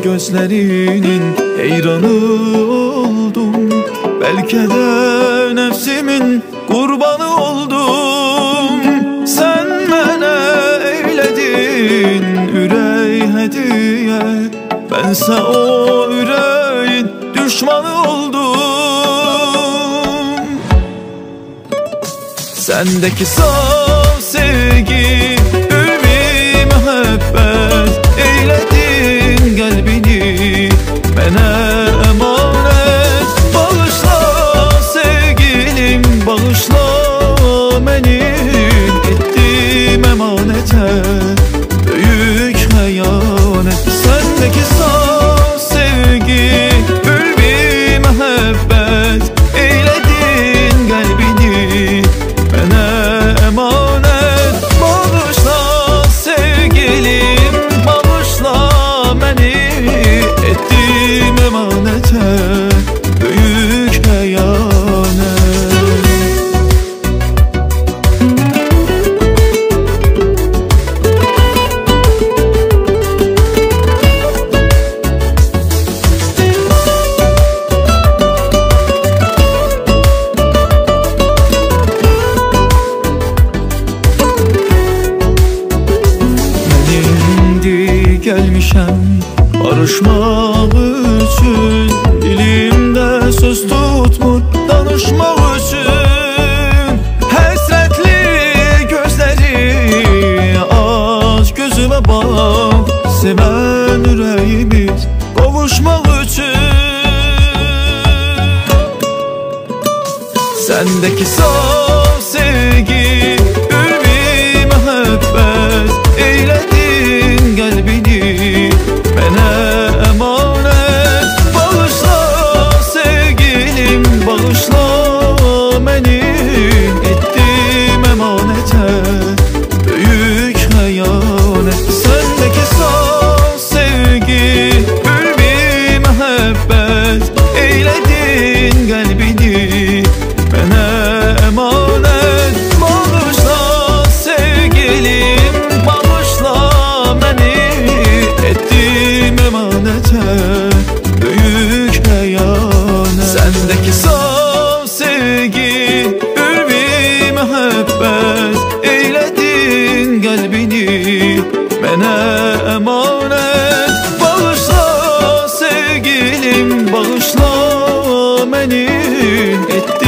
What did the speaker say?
gözlerinin heyranı oldum. Belki de nefsimin kurbanı oldum. Sen mənə eyledin ürək hediye, bense o yüreğin düşmanı oldum. Sendeki saf sevgi, ümmi muhabbet eyledin kalbini mənə emanet. Bağışla sevgilim, bağışla beni, ettim emanete büyük hayanet. Sendeki saf sevgi, ümmi muhabbet eyledin kalbini mənə emanet. Bağışla sevgilim, bağışla beni, ettim emanete büyük hayanet. Gelmişəm barışmaq üçün, dilimdə söz tutmur danışmaq üçün. Həsrətli gözləri aç gözümə bax, sevən ürəyimiz qovuşmaq üçün. Səndəki saf sevgi, ümmi muhabbet eyledin kalbini mənə emanet. Bağışla sevgilim, bağışla beni, ettim emanete büyük hayanet. Sendeki saf sevgi, ümmi muhabbet eyledin kalbini mənə emanet. Bağışla sevgilim, bağışla beni, ettim emanete büyük hayanet. Sendeki saf sevgi, ümmi muhabbet eyledin kalbini mənə emanet. Bağışla sevgilim, bağışla beni, ettim